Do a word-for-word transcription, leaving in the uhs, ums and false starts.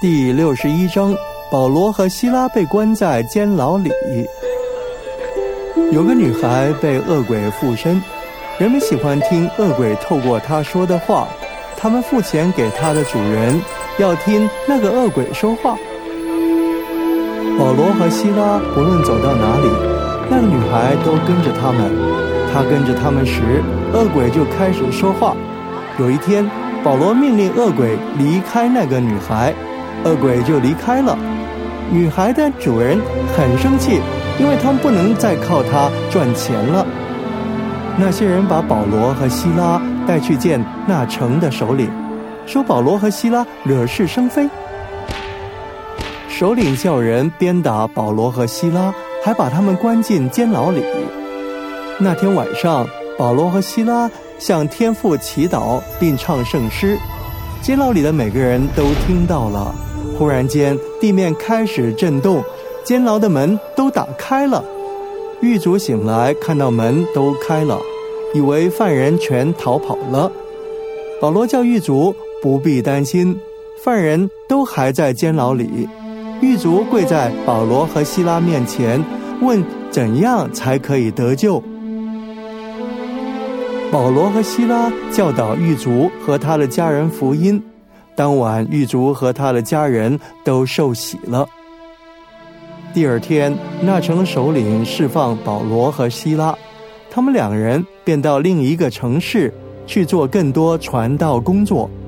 第六十一章，保罗和希拉被关在监牢里。有个女孩被恶鬼附身，人们喜欢听恶鬼透过她说的话，他们付钱给她的主人，要听那个恶鬼说话。保罗和希拉不论走到哪里，那个女孩都跟着他们。她跟着他们时，恶鬼就开始说话。有一天，保罗命令恶鬼离开那个女孩，恶鬼就离开了。女孩的主人很生气，因为他们不能再靠她赚钱了。那些人把保罗和希拉带去见那城的首领，说保罗和希拉惹是生非。首领叫人鞭打保罗和希拉，还把他们关进监牢里。那天晚上，保罗和希拉向天父祈祷并唱圣诗，监牢里的每个人都听到了。忽然间，地面开始震动，监牢的门都打开了。狱卒醒来，看到门都开了，以为犯人全逃跑了。保罗叫狱卒不必担心，犯人都还在监牢里。狱卒跪在保罗和希拉面前，问怎样才可以得救。保罗和希拉教导狱卒和他的家人福音，当晚狱卒和他的家人都受洗了。第二天，那城首领释放保罗和希拉，他们两人便到另一个城市去做更多传道工作。